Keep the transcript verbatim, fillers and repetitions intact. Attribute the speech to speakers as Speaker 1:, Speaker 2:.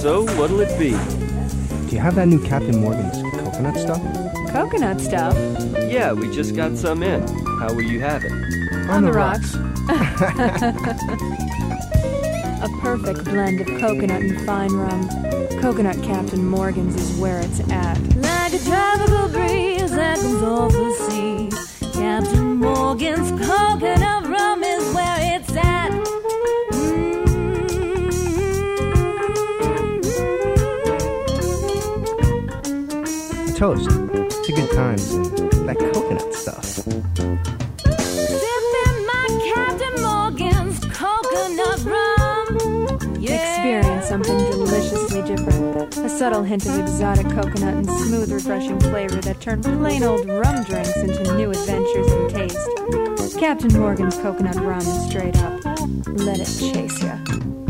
Speaker 1: So, what'll it be?
Speaker 2: Do you have that new Captain Morgan's coconut stuff?
Speaker 3: Coconut stuff?
Speaker 1: Yeah, we just got some in. How will you have it?
Speaker 3: On,
Speaker 2: On
Speaker 3: the,
Speaker 2: the
Speaker 3: rocks. A perfect blend of coconut and fine rum. Coconut Captain Morgan's is where it's at.
Speaker 4: Like a tropical breeze that comes off the sea, Captain Morgan's coconut rum is where it's at.
Speaker 2: Mm-hmm. Toast to good times and that coconut stuff.
Speaker 4: Sipping my Captain Morgan's coconut rum. Yeah.
Speaker 3: Experience something deliciously different. A subtle hint of exotic coconut and smooth, refreshing flavor that turn plain old rum drinks into new adventures in taste. Captain Morgan's coconut rum, straight up. Let it chase ya.